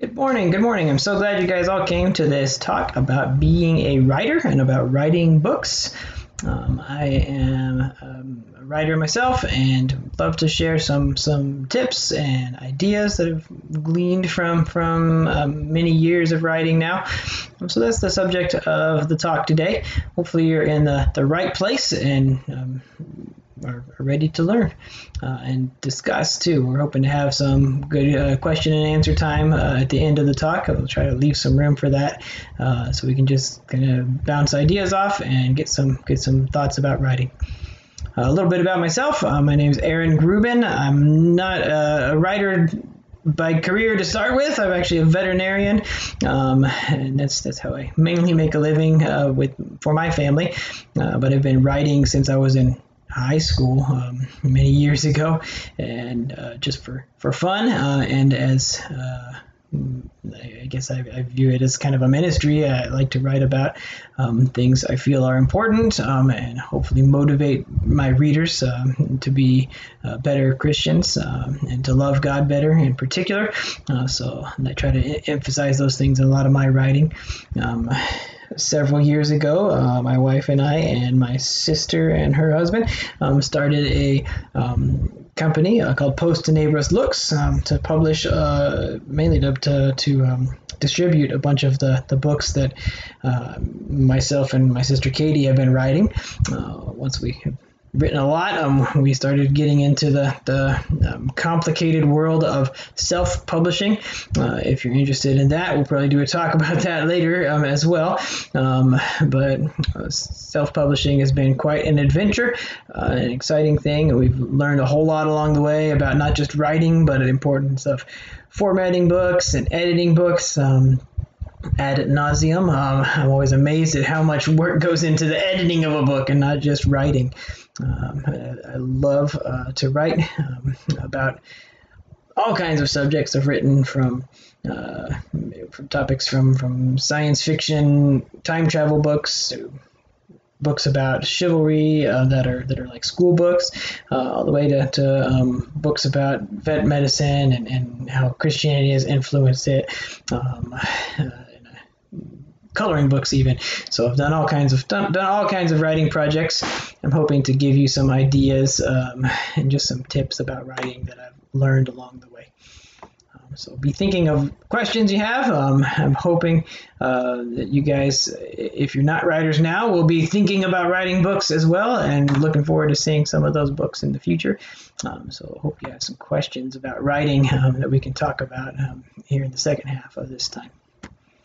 Good morning. Good morning. I'm so glad you guys all came to this talk about being a writer and about writing books. I am a writer myself and love to share some tips and ideas that I've gleaned from many years of writing now. So that's the subject of the talk today. Hopefully you're in the right place and are ready to learn and discuss too. We're hoping to have some good question and answer time at the end of the talk. I'll try to leave some room for that so we can just kind of bounce ideas off and get some thoughts about writing. A little bit about myself. My name is Aaron Grubin. I'm not a writer by career to start with. I'm actually a veterinarian, and that's how I mainly make a living for my family. But I've been writing since I was in high school many years ago, and just for fun and as I guess I view it as kind of a ministry. I like to write about things I feel are important and hopefully motivate my readers to be better Christians and to love God better in particular. So I try to emphasize those things in a lot of my writing. Several years ago, my wife and I and my sister and her husband started a company called Post to Neighbors Looks to publish, mainly to distribute a bunch of the books that myself and my sister Katie have been writing. Once we have written a lot, we started getting into the complicated world of self-publishing. If you're interested in that, we'll probably do a talk about that later as well. But self-publishing has been quite an adventure, an exciting thing. We've learned a whole lot along the way about not just writing, but the importance of formatting books and editing books. Ad nauseum. I'm always amazed at how much work goes into the editing of a book and not just writing. I love to write about all kinds of subjects. I've written from topics from science fiction, time travel books, to books about chivalry that are like school books, all the way to books about vet medicine and how Christianity has influenced it. Coloring books even. So I've done all kinds of writing projects. I'm hoping to give you some ideas and just some tips about writing that I've learned along the way. So be thinking of questions you have. I'm hoping that you guys, if you're not writers now, will be thinking about writing books as well, and looking forward to seeing some of those books in the future. So I hope you have some questions about writing that we can talk about here in the second half of this time.